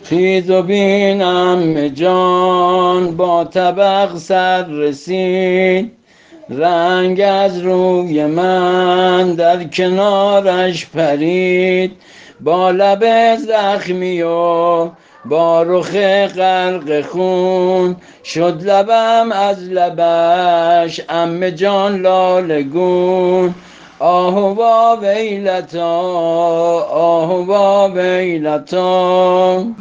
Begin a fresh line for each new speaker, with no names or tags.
خیز و بین عمه جان با طبق سر رسید، رنگ از روی من در کنارش پرید. با لب زخمی و با رخ غرق خون، شد لبم از لبش عمه جان لاله گون. آهوا ویلتا، آهوا ویلتا.